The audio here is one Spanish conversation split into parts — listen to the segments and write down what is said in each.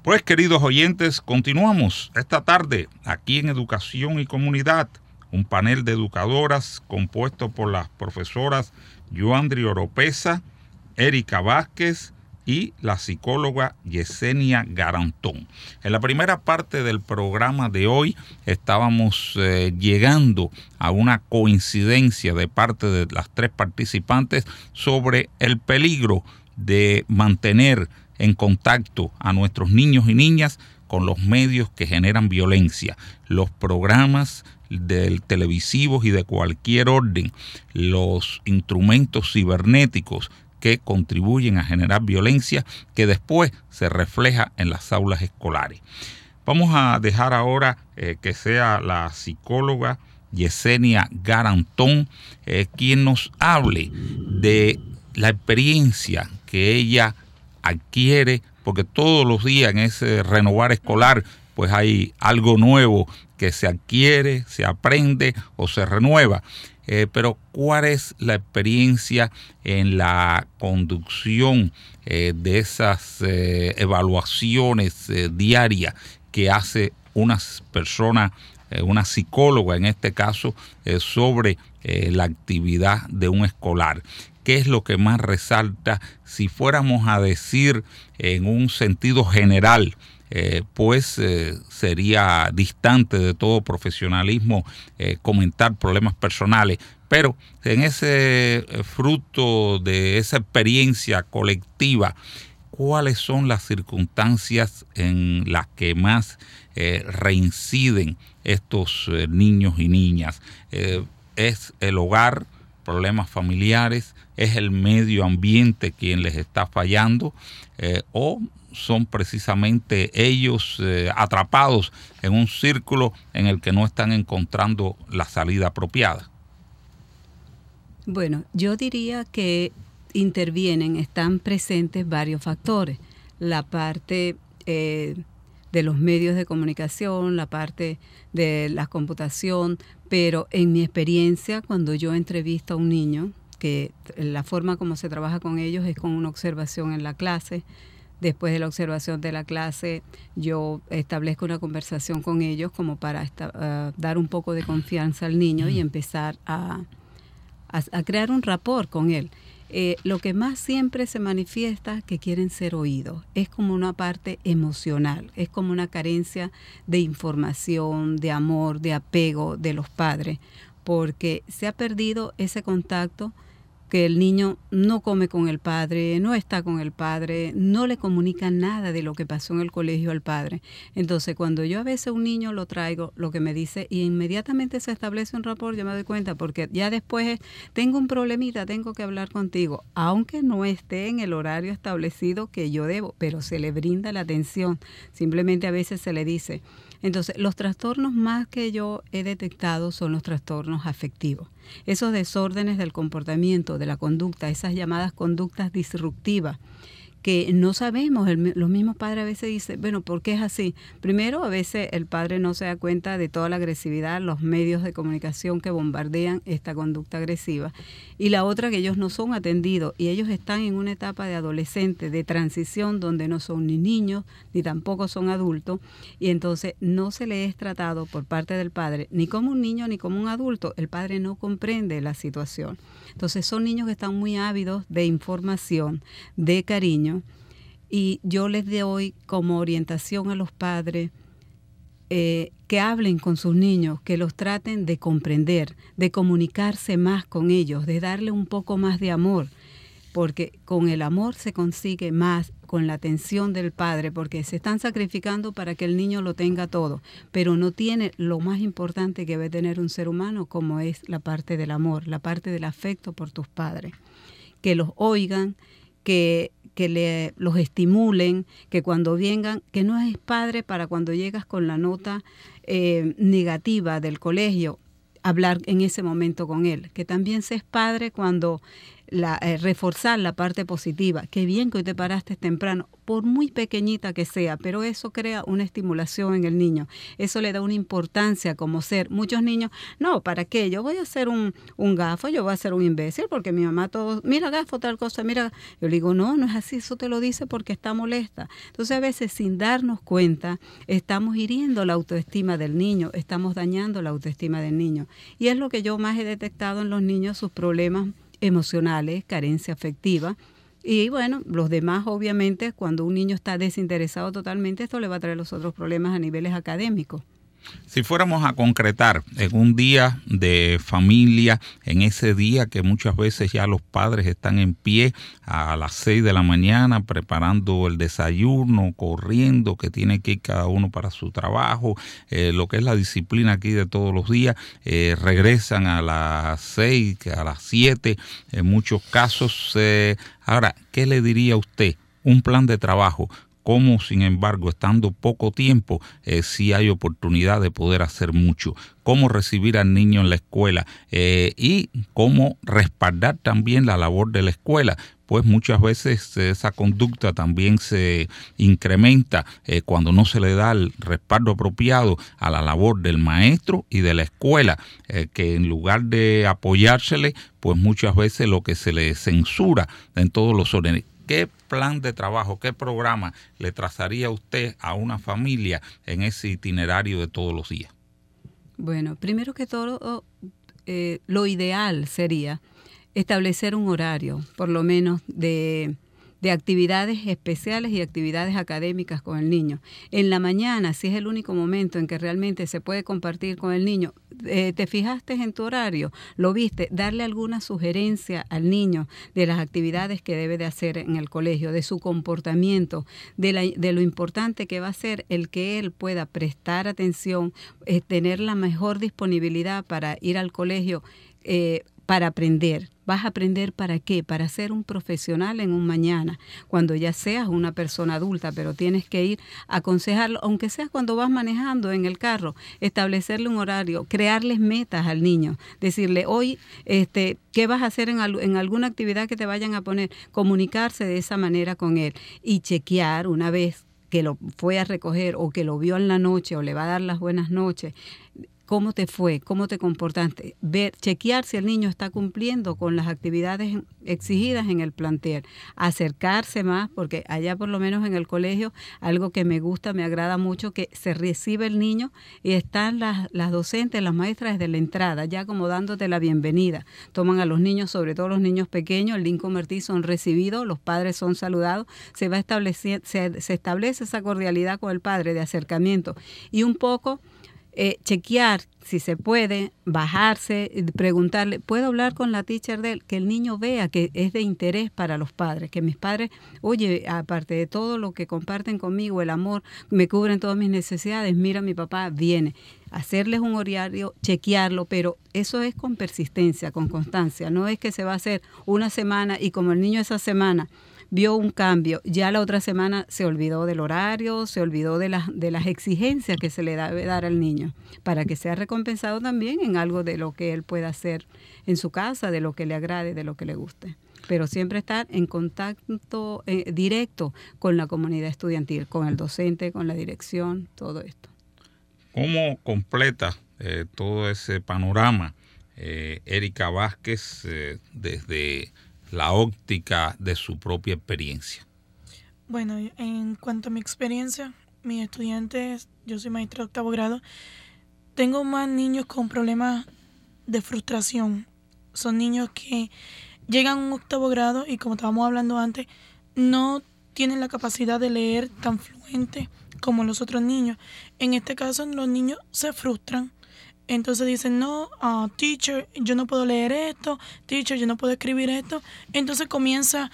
Pues, queridos oyentes, continuamos esta tarde aquí en Educación y Comunidad, un panel de educadoras compuesto por las profesoras Yoandri Oropesa, Erika Vázquez y la psicóloga Yesenia Garantón. En la primera parte del programa de hoy estábamos llegando a una coincidencia de parte de las tres participantes sobre el peligro de mantener en contacto a nuestros niños y niñas con los medios que generan violencia, los programas televisivos y de cualquier orden, los instrumentos cibernéticos que contribuyen a generar violencia que después se refleja en las aulas escolares. Vamos a dejar ahora que sea la psicóloga Yesenia Garantón quien nos hable de la experiencia que ella adquiere, porque todos los días en ese renovar escolar pues hay algo nuevo que se adquiere, se aprende o se renueva. Pero ¿cuál es la experiencia en la conducción de esas evaluaciones diarias que hace una persona, una psicóloga en este caso, sobre la actividad de un escolar? ¿Qué es lo que más resalta? Si fuéramos a decir en un sentido general, sería distante de todo profesionalismo comentar problemas personales, pero en ese fruto de esa experiencia colectiva, ¿cuáles son las circunstancias en las que más reinciden estos niños y niñas? ¿Es el hogar, problemas familiares, es el medio ambiente quien les está fallando, o son precisamente ellos atrapados en un círculo en el que no están encontrando la salida apropiada? Bueno, yo diría que están presentes varios factores. La parte de los medios de comunicación, la parte de la computación, pero en mi experiencia, cuando yo entrevisto a un niño, que la forma como se trabaja con ellos es con una observación en la clase. Después de la observación de la clase, yo establezco una conversación con ellos como para dar un poco de confianza al niño y empezar a crear un rapport con él. Lo que más siempre se manifiesta es que quieren ser oídos. Es como una parte emocional, es como una carencia de información, de amor, de apego de los padres, porque se ha perdido ese contacto, que el niño no come con el padre, no está con el padre, no le comunica nada de lo que pasó en el colegio al padre. Entonces, cuando yo a veces un niño lo traigo, lo que me dice, y inmediatamente se establece un rapport, yo me doy cuenta, porque ya después tengo un problemita, tengo que hablar contigo, aunque no esté en el horario establecido que yo debo, pero se le brinda la atención. Simplemente a veces se le dice. Entonces, los trastornos más que yo he detectado son los trastornos afectivos. Esos desórdenes del comportamiento, de la conducta, esas llamadas conductas disruptivas, que no sabemos, los mismos padres a veces dicen, bueno, ¿por qué es así? Primero, a veces el padre no se da cuenta de toda la agresividad, los medios de comunicación que bombardean esta conducta agresiva. Y la otra, que ellos no son atendidos y ellos están en una etapa de adolescente, de transición, donde no son ni niños ni tampoco son adultos, y entonces no se les es tratado por parte del padre ni como un niño ni como un adulto. El padre no comprende la situación. Entonces son niños que están muy ávidos de información, de cariño, y yo les doy como orientación a los padres que hablen con sus niños, que los traten de comprender, de comunicarse más con ellos, de darle un poco más de amor, porque con el amor se consigue más, con la atención del padre, porque se están sacrificando para que el niño lo tenga todo, pero no tiene lo más importante que debe tener un ser humano, como es la parte del amor, la parte del afecto por tus padres. Que los oigan, que los estimulen, que cuando vengan, que no es padre para cuando llegas con la nota negativa del colegio, hablar en ese momento con él, que también se es padre cuando reforzar la parte positiva. Qué bien que hoy te paraste temprano, por muy pequeñita que sea, pero eso crea una estimulación en el niño. Eso le da una importancia como ser. Muchos niños, no, ¿para qué? Yo voy a ser un gafo, yo voy a ser un imbécil, porque mi mamá todo, mira gafo, tal cosa, mira. Yo le digo, no es así, eso te lo dice porque está molesta. Entonces a veces sin darnos cuenta estamos hiriendo la autoestima del niño, estamos dañando la autoestima del niño. Y es lo que yo más he detectado en los niños, sus problemas emocionales, carencia afectiva. Y bueno, los demás obviamente, cuando un niño está desinteresado totalmente, esto le va a traer los otros problemas a niveles académicos. Si fuéramos a concretar en un día de familia, en ese día que muchas veces ya los padres están en pie a las 6 de la mañana preparando el desayuno, corriendo, que tiene que ir cada uno para su trabajo, lo que es la disciplina aquí de todos los días, regresan a las 6, a las 7, en muchos casos. Ahora, ¿qué le diría a usted? Un plan de trabajo. Cómo, sin embargo, estando poco tiempo, sí hay oportunidad de poder hacer mucho. Cómo recibir al niño en la escuela y cómo respaldar también la labor de la escuela. Pues muchas veces esa conducta también se incrementa cuando no se le da el respaldo apropiado a la labor del maestro y de la escuela, que en lugar de apoyársele, pues muchas veces lo que se le censura en todos los órdenes. ¿Qué plan de trabajo, qué programa le trazaría usted a una familia en ese itinerario de todos los días? Bueno, primero que todo, lo ideal sería establecer un horario, por lo menos de actividades especiales y actividades académicas con el niño. En la mañana, si es el único momento en que realmente se puede compartir con el niño, ¿te fijaste en tu horario? ¿Lo viste? Darle alguna sugerencia al niño de las actividades que debe de hacer en el colegio, de su comportamiento, de lo importante que va a ser el que él pueda prestar atención, tener la mejor disponibilidad para ir al colegio, para aprender. ¿Vas a aprender para qué? Para ser un profesional en un mañana, cuando ya seas una persona adulta, pero tienes que ir a aconsejarlo, aunque sea cuando vas manejando en el carro, establecerle un horario, crearles metas al niño, decirle, hoy, ¿qué vas a hacer en alguna actividad que te vayan a poner? Comunicarse de esa manera con él y chequear una vez que lo fue a recoger o que lo vio en la noche o le va a dar las buenas noches. ¿Cómo te fue? ¿Cómo te comportaste? Chequear si el niño está cumpliendo con las actividades exigidas en el plantel. Acercarse más, porque allá por lo menos en el colegio, algo que me gusta, me agrada mucho, que se recibe el niño y están las docentes, las maestras desde la entrada, ya como dándote la bienvenida. Toman a los niños, sobre todo los niños pequeños, el Lincoln Mertí, son recibidos, los padres son saludados, se establece esa cordialidad con el padre de acercamiento y un poco chequear si se puede, bajarse, preguntarle, ¿puedo hablar con la teacher de él? Que el niño vea que es de interés para los padres, que mis padres, oye, aparte de todo lo que comparten conmigo, el amor, me cubren todas mis necesidades, mira, mi papá viene. Hacerles un horario, chequearlo, pero eso es con persistencia, con constancia, no es que se va a hacer una semana y como el niño esa semana vio un cambio, ya la otra semana se olvidó del horario, se olvidó de las exigencias que se le debe dar al niño, para que sea recompensado también en algo de lo que él pueda hacer en su casa, de lo que le agrade, de lo que le guste. Pero siempre estar en contacto directo con la comunidad estudiantil, con el docente, con la dirección, todo esto. ¿Cómo completa todo ese panorama Erika Vázquez desde la óptica de su propia experiencia? Bueno, en cuanto a mi experiencia, mis estudiantes, yo soy maestra de 8º grado, tengo más niños con problemas de frustración. Son niños que llegan a un 8º grado y, como estábamos hablando antes, no tienen la capacidad de leer tan fluente como los otros niños. En este caso, los niños se frustran. Entonces dicen, no, teacher, yo no puedo leer esto, teacher, yo no puedo escribir esto. Entonces comienza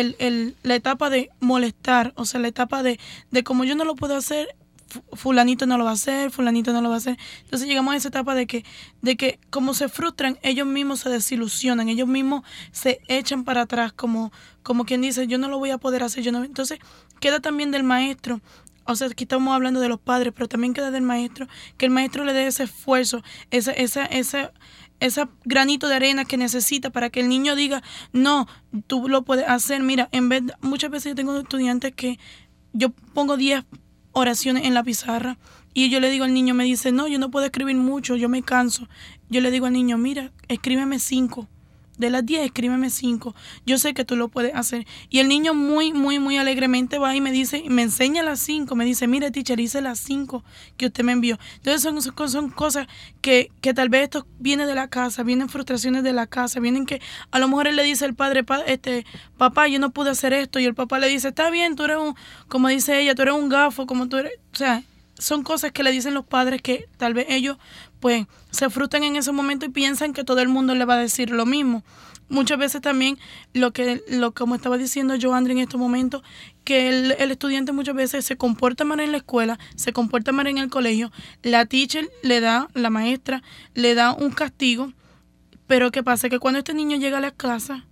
la etapa de molestar, o sea, la etapa de como yo no lo puedo hacer, fulanito no lo va a hacer, fulanito no lo va a hacer. Entonces llegamos a esa etapa de que como se frustran, ellos mismos se desilusionan, ellos mismos se echan para atrás, como quien dice, yo no lo voy a poder hacer, yo no. Entonces queda también del maestro. O sea, aquí estamos hablando de los padres, pero también queda del maestro, que el maestro le dé ese esfuerzo, esa ese granito de arena que necesita para que el niño diga, no, tú lo puedes hacer. Mira, muchas veces yo tengo estudiantes que yo pongo 10 oraciones en la pizarra y yo le digo al niño, me dice, no, yo no puedo escribir mucho, yo me canso. Yo le digo al niño, mira, escríbeme 5. De las 10, escríbeme 5. Yo sé que tú lo puedes hacer. Y el niño muy, muy, muy alegremente va y me dice, me enseña las 5. Me dice, mire, teacher, hice las 5 que usted me envió. Entonces son cosas que tal vez esto viene de la casa, vienen frustraciones de la casa, vienen que a lo mejor él le dice al padre, papá, yo no pude hacer esto. Y el papá le dice, está bien, tú eres como dice ella, tú eres un gafo, como tú eres, o sea, son cosas que le dicen los padres que tal vez ellos pues se frustran en ese momento y piensan que todo el mundo le va a decir lo mismo. Muchas veces también como estaba diciendo Joandri en estos momentos, que el estudiante muchas veces se comporta mal en la escuela, se comporta mal en el colegio, la maestra le da un castigo, pero ¿qué pasa? Que cuando este niño llega a la casa,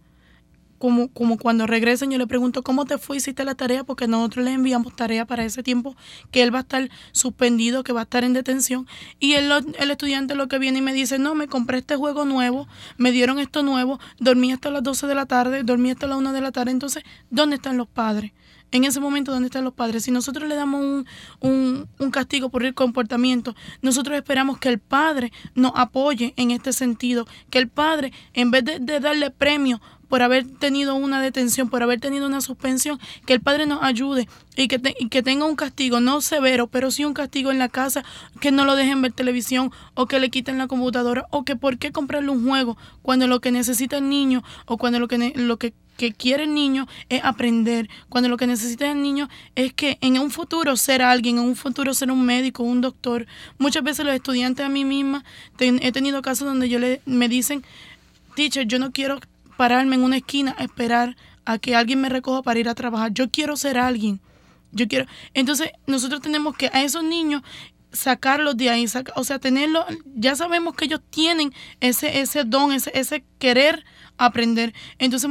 como cuando regresen, yo le pregunto, ¿cómo te fue? ¿Hiciste la tarea? Porque nosotros le enviamos tarea para ese tiempo que él va a estar suspendido, que va a estar en detención. Y el estudiante lo que viene y me dice, no, me compré este juego nuevo, me dieron esto nuevo, dormí hasta las 12 de la tarde, dormí hasta las 1 de la tarde. Entonces, ¿dónde están los padres? En ese momento, ¿dónde están los padres? Si nosotros le damos un castigo por el comportamiento, nosotros esperamos que el padre nos apoye en este sentido, que el padre, en vez de darle premio por haber tenido una detención, por haber tenido una suspensión, que el padre nos ayude y que tenga un castigo, no severo, pero sí un castigo en la casa, que no lo dejen ver televisión o que le quiten la computadora, o que por qué comprarle un juego cuando lo que necesita el niño o cuando lo que quiere el niño es aprender, cuando lo que necesita el niño es que en un futuro ser alguien, en un futuro ser un médico, un doctor. Muchas veces los estudiantes, a mí misma, he tenido casos donde me dicen, teacher, yo no quiero pararme en una esquina a esperar a que alguien me recoja para ir a trabajar. Yo quiero ser alguien. Entonces, nosotros tenemos que a esos niños sacarlos de ahí, tenerlos. Ya sabemos que ellos tienen ese don, ese querer aprender. Entonces,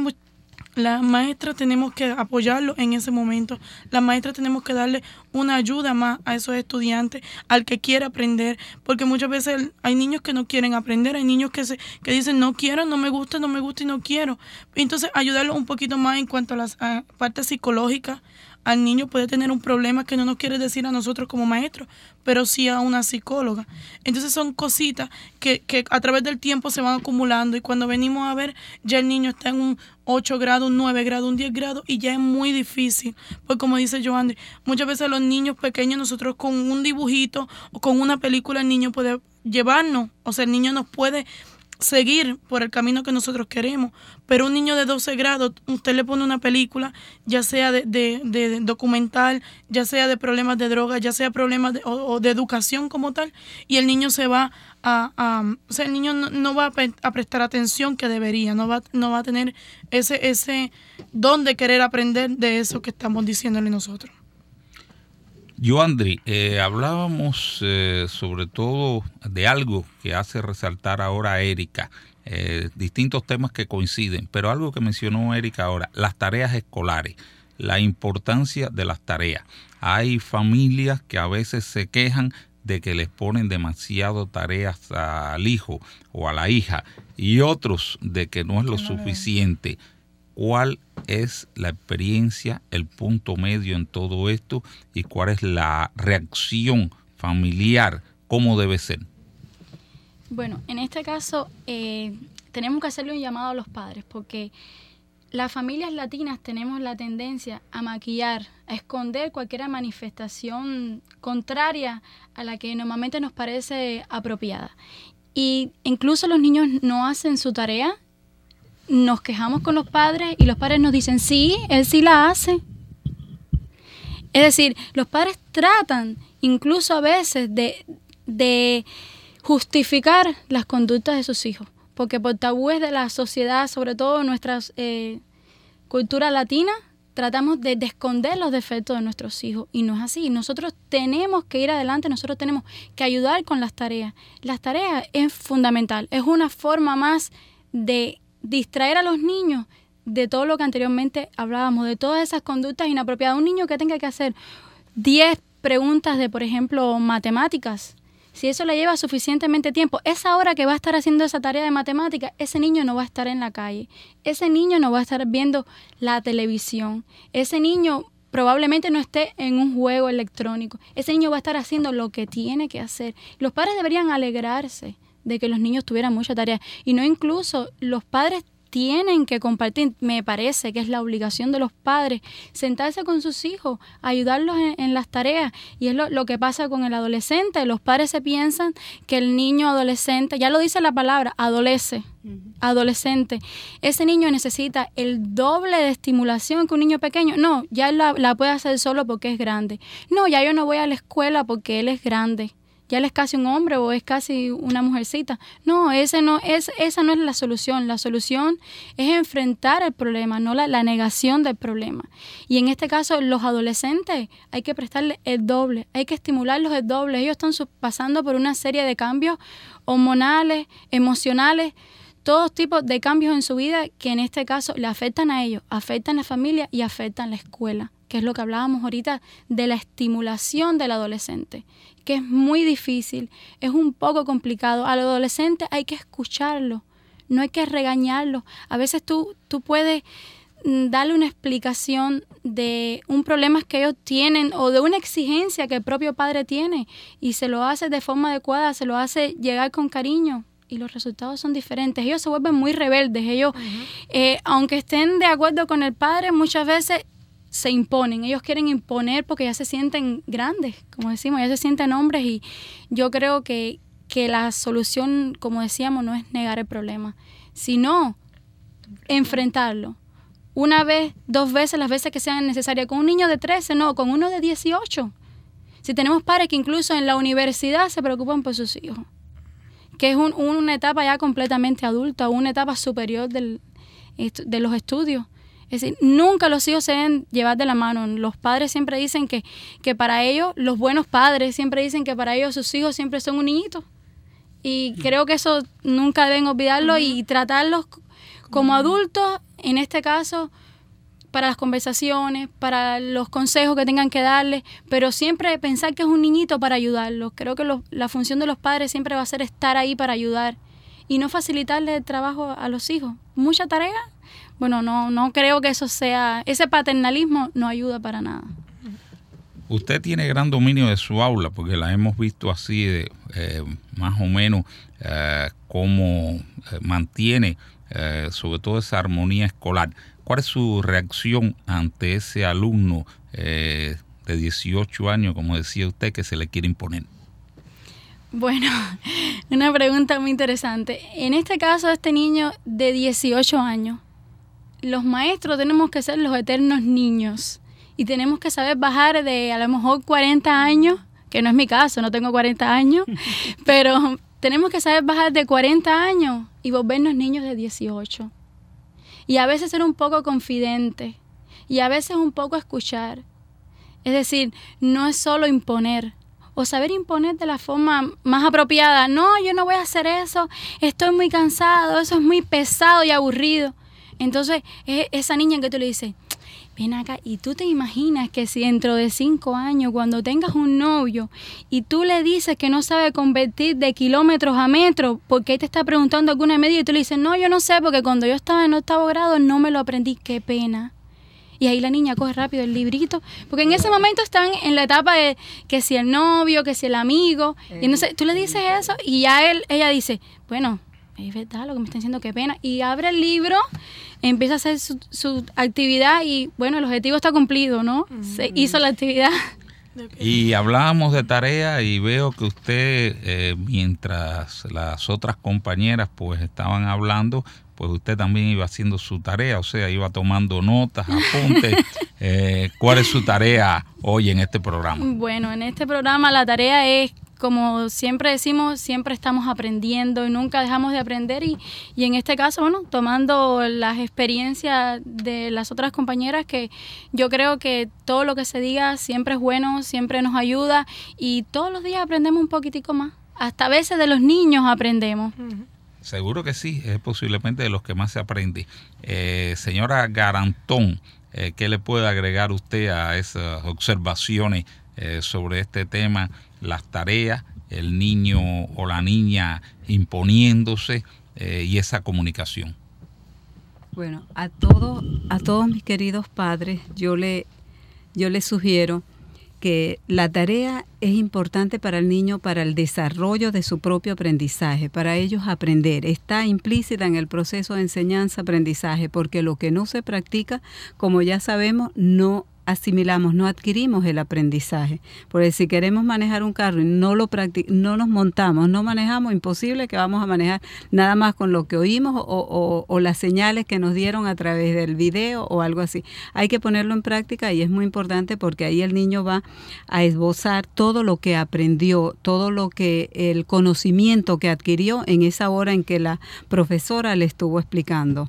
las maestras tenemos que apoyarlos en ese momento. Las maestras tenemos que darle una ayuda más a esos estudiantes, al que quiere aprender, porque muchas veces hay niños que no quieren aprender, hay niños que dicen no quiero, no me gusta y no quiero. Entonces ayudarlos un poquito más en cuanto a las partes psicológicas. Al niño puede tener un problema que no nos quiere decir a nosotros como maestros, pero sí a una psicóloga. Entonces son cositas que a través del tiempo se van acumulando y cuando venimos a ver, ya el niño está en un 8 grados, un 9 grados, un 10 grados y ya es muy difícil. Pues como dice Joandri, muchas veces los niños pequeños, nosotros con un dibujito o con una película, el niño puede llevarnos, el niño nos puede seguir por el camino que nosotros queremos, pero un niño de 12 grados, usted le pone una película, ya sea de documental, ya sea de problemas de droga, ya sea problemas o de educación como tal, y el niño se va el niño no va a prestar atención que debería, no va a tener ese don de querer aprender de eso que estamos diciéndole nosotros. Joandri, hablábamos sobre todo de algo que hace resaltar ahora a Erika, distintos temas que coinciden, pero algo que mencionó Erika ahora, las tareas escolares, la importancia de las tareas. Hay familias que a veces se quejan de que les ponen demasiado tareas al hijo o a la hija y otros de que no es lo suficiente. ¿Cuál es la experiencia, el punto medio en todo esto y cuál es la reacción familiar? ¿Cómo debe ser? Bueno, en este caso tenemos que hacerle un llamado a los padres porque las familias latinas tenemos la tendencia a maquillar, a esconder cualquier manifestación contraria a la que normalmente nos parece apropiada. Y incluso los niños no hacen su tarea. Nos quejamos con los padres y los padres nos dicen, sí, él sí la hace. Es decir, los padres tratan incluso a veces de justificar las conductas de sus hijos, porque por tabúes de la sociedad, sobre todo nuestra cultura latina, tratamos de esconder los defectos de nuestros hijos y no es así. Nosotros tenemos que ir adelante, nosotros tenemos que ayudar con las tareas. Las tareas es fundamental, es una forma más de distraer a los niños de todo lo que anteriormente hablábamos, de todas esas conductas inapropiadas. Un niño que tenga que hacer 10 preguntas de, por ejemplo, matemáticas, si eso le lleva suficientemente tiempo, esa hora que va a estar haciendo esa tarea de matemática, ese niño no va a estar en la calle, ese niño no va a estar viendo la televisión, ese niño probablemente no esté en un juego electrónico, ese niño va a estar haciendo lo que tiene que hacer. Los padres deberían alegrarse de que los niños tuvieran mucha tarea, y no incluso los padres tienen que compartir. Me parece que es la obligación de los padres sentarse con sus hijos, ayudarlos en las tareas, y es lo que pasa con el adolescente. Los padres se piensan que el niño adolescente, ya lo dice la palabra, adolescente, ese niño necesita el doble de estimulación que un niño pequeño. No, ya él la puede hacer solo porque es grande. No, ya yo no voy a la escuela porque él es grande. Ya él es casi un hombre o es casi una mujercita. No, esa no es la solución. La solución es enfrentar el problema, no la negación del problema. Y en este caso, los adolescentes hay que prestarles el doble, hay que estimularlos el doble. Ellos están pasando por una serie de cambios hormonales, emocionales, todos tipos de cambios en su vida que en este caso le afectan a ellos, afectan a la familia y afectan a la escuela, que es lo que hablábamos ahorita de la estimulación del adolescente, que es muy difícil, es un poco complicado. Al adolescente hay que escucharlo, no hay que regañarlo. A veces tú puedes darle una explicación de un problema que ellos tienen o de una exigencia que el propio padre tiene y se lo hace de forma adecuada, se lo hace llegar con cariño. Y los resultados son diferentes. Ellos se vuelven muy rebeldes. Ellos, aunque estén de acuerdo con el padre, muchas veces se imponen. Ellos quieren imponer porque ya se sienten grandes, como decimos, ya se sienten hombres. Y yo creo que la solución, como decíamos, no es negar el problema, sino enfrentarlo. Una vez, 2 veces, las veces que sean necesarias. Con un niño de 13, no, con uno de 18. Si tenemos padres que incluso en la universidad se preocupan por sus hijos, que es una etapa ya completamente adulta, una etapa superior de los estudios. Es decir, nunca los hijos se deben llevar de la mano. Los padres siempre dicen que para ellos, los buenos padres siempre dicen que para ellos sus hijos siempre son un niñito. Y creo que eso nunca deben olvidarlo y tratarlos como adultos, en este caso, para las conversaciones, para los consejos que tengan que darles, pero siempre pensar que es un niñito para ayudarlos. Creo que la función de los padres siempre va a ser estar ahí para ayudar y no facilitarle el trabajo a los hijos. Mucha tarea, bueno, no creo que eso sea, ese paternalismo no ayuda para nada. Usted tiene gran dominio de su aula, porque la hemos visto así, más o menos, cómo mantiene sobre todo esa armonía escolar. ¿Cuál es su reacción ante ese alumno de 18 años, como decía usted, que se le quiere imponer? Bueno, una pregunta muy interesante. En este caso, este niño de 18 años, los maestros tenemos que ser los eternos niños y tenemos que saber bajar de a lo mejor 40 años, que no es mi caso, no tengo 40 años, pero tenemos que saber bajar de 40 años y volvernos niños de 18. Y a veces ser un poco confidente y a veces un poco escuchar. Es decir, no es solo imponer o saber imponer de la forma más apropiada. No, yo no voy a hacer eso, estoy muy cansado, eso es muy pesado y aburrido. Entonces, es esa niña que tú le dices, ven acá, y tú te imaginas que si dentro de 5 años, cuando tengas un novio y tú le dices que no sabe convertir de kilómetros a metros porque él te está preguntando alguna medida y tú le dices, no, yo no sé porque cuando yo estaba en 8º grado no me lo aprendí, qué pena. Y ahí la niña coge rápido el librito, porque en ese momento están en la etapa de que si el novio, que si el amigo, y entonces tú le dices eso y ya ella dice, bueno, es verdad lo que me están diciendo, qué pena, y abre el libro, empieza a hacer su actividad y bueno, el objetivo está cumplido, ¿no? Se hizo la actividad. Y hablábamos de tarea y veo que usted, mientras las otras compañeras pues estaban hablando, pues usted también iba haciendo su tarea, o sea, iba tomando notas, apuntes. ¿Cuál es su tarea hoy en este programa? Bueno, en este programa la tarea es, como siempre decimos, siempre estamos aprendiendo y nunca dejamos de aprender y en este caso, bueno, tomando las experiencias de las otras compañeras, que yo creo que todo lo que se diga siempre es bueno, siempre nos ayuda y todos los días aprendemos un poquitico más. Hasta a veces de los niños aprendemos. Seguro que sí, es posiblemente de los que más se aprende. Señora Garantón, ¿qué le puede agregar usted a esas observaciones sobre este tema, las tareas el niño o la niña imponiéndose y esa comunicación? Bueno, a todos mis queridos padres, yo les sugiero que la tarea es importante para el niño, para el desarrollo de su propio aprendizaje, para ellos aprender. Está implícita en el proceso de enseñanza-aprendizaje, porque lo que no se practica, como ya sabemos, no asimilamos, no adquirimos el aprendizaje. Porque si queremos manejar un carro y no nos montamos, no manejamos, imposible que vamos a manejar nada más con lo que oímos o las señales que nos dieron a través del video o algo así. Hay que ponerlo en práctica y es muy importante porque ahí el niño va a esbozar todo lo que aprendió, todo lo que el conocimiento que adquirió en esa hora en que la profesora le estuvo explicando.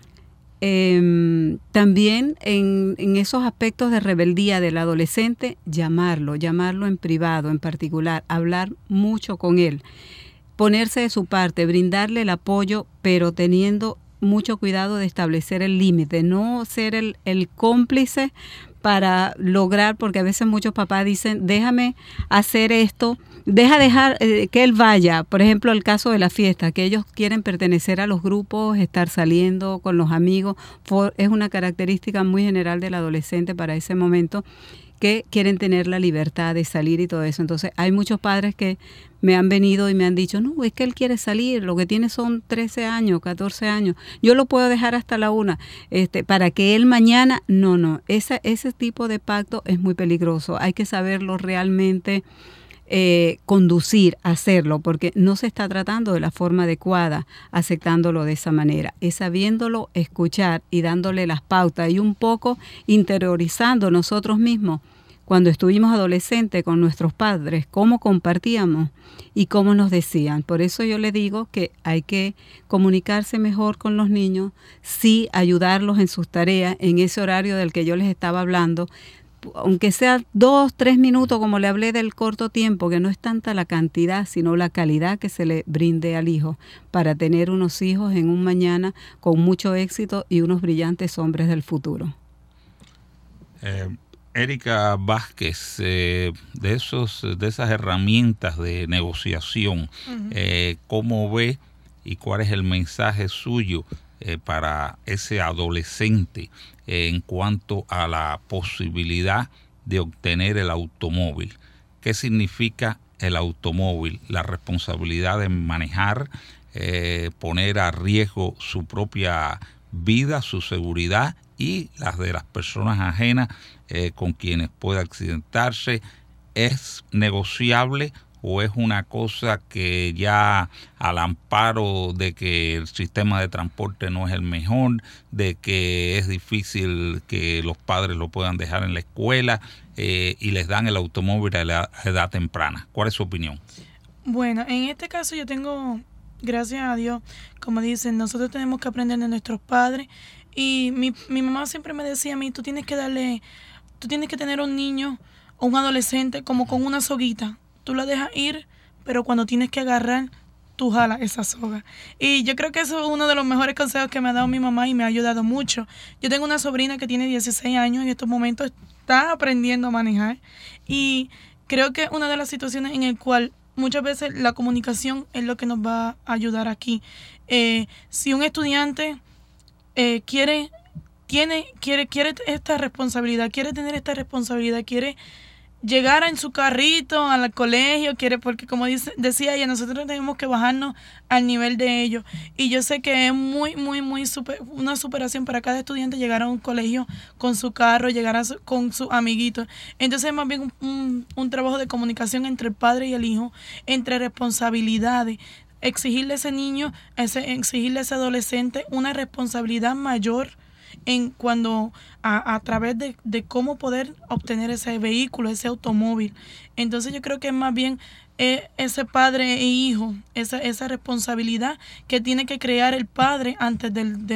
También en esos aspectos de rebeldía del adolescente, llamarlo en privado en particular, hablar mucho con él, ponerse de su parte, brindarle el apoyo, pero teniendo mucho cuidado de establecer el límite, no ser el cómplice para lograr, porque a veces muchos papás dicen, déjame hacer esto, dejar que él vaya. Por ejemplo, el caso de la fiesta, que ellos quieren pertenecer a los grupos, estar saliendo con los amigos, es una característica muy general del adolescente para ese momento, que quieren tener la libertad de salir y todo eso. Entonces, hay muchos padres que me han venido y me han dicho, no, es que él quiere salir, lo que tiene son 13 años, 14 años, yo lo puedo dejar hasta la 1, para que él mañana, no, ese tipo de pacto es muy peligroso, hay que saberlo realmente conducir, hacerlo, porque no se está tratando de la forma adecuada, aceptándolo de esa manera, es sabiéndolo escuchar y dándole las pautas y un poco interiorizando nosotros mismos cuando estuvimos adolescentes con nuestros padres, cómo compartíamos y cómo nos decían. Por eso yo le digo que hay que comunicarse mejor con los niños, sí ayudarlos en sus tareas, en ese horario del que yo les estaba hablando, aunque sea 2, 3 minutos, como le hablé del corto tiempo, que no es tanta la cantidad, sino la calidad que se le brinde al hijo, para tener unos hijos en un mañana con mucho éxito y unos brillantes hombres del futuro. Erika Vázquez, de esas herramientas de negociación, ¿cómo ve y cuál es el mensaje suyo para ese adolescente en cuanto a la posibilidad de obtener el automóvil? ¿Qué significa el automóvil? La responsabilidad de manejar, poner a riesgo su propia vida, su seguridad y las de las personas ajenas con quienes puede accidentarse. ¿Es negociable o es una cosa que ya al amparo de que el sistema de transporte no es el mejor, de que es difícil que los padres lo puedan dejar en la escuela y les dan el automóvil a la edad temprana? ¿Cuál es su opinión? Bueno, en este caso yo tengo, gracias a Dios, como dicen, nosotros tenemos que aprender de nuestros padres. Y mi mamá siempre me decía a mí, tú tienes que tener un niño o un adolescente como con una soguita. Tú la dejas ir, pero cuando tienes que agarrar, tú jalas esa soga. Y yo creo que eso es uno de los mejores consejos que me ha dado mi mamá y me ha ayudado mucho. Yo tengo una sobrina que tiene 16 años, en estos momentos está aprendiendo a manejar. Y creo que es una de las situaciones en el cual muchas veces la comunicación es lo que nos va a ayudar aquí. Si un estudiante quiere esta responsabilidad, quiere tener esta responsabilidad, quiere llegar en su carrito al colegio, porque como decía ella, nosotros tenemos que bajarnos al nivel de ellos. Y yo sé que es muy una superación para cada estudiante llegar a un colegio con su carro, llegar con sus amiguitos. Entonces es más bien un trabajo de comunicación entre el padre y el hijo, entre responsabilidades. Exigirle a ese niño, exigirle a ese adolescente una responsabilidad mayor a través de cómo poder obtener ese vehículo, ese automóvil. Entonces yo creo que es más bien ese padre e hijo, esa responsabilidad que tiene que crear el padre ante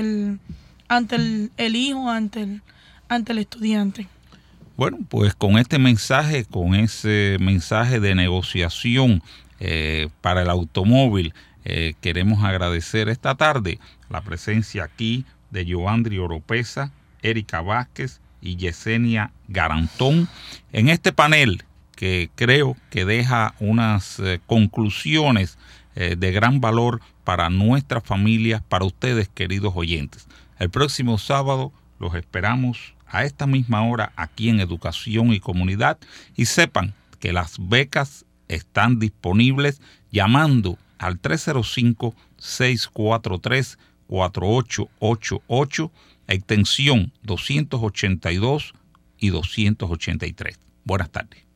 el hijo, ante el estudiante. Bueno, pues con este mensaje, con ese mensaje de negociación para el automóvil, queremos agradecer esta tarde la presencia aquí de Yoandri Oropesa, Erika Vázquez y Yesenia Garantón en este panel que creo que deja unas conclusiones de gran valor para nuestras familias, para ustedes, queridos oyentes. El próximo sábado los esperamos a esta misma hora aquí en Educación y Comunidad, y sepan que las becas están disponibles llamando al 305-643-4888, extensión 282 y 283. Buenas tardes.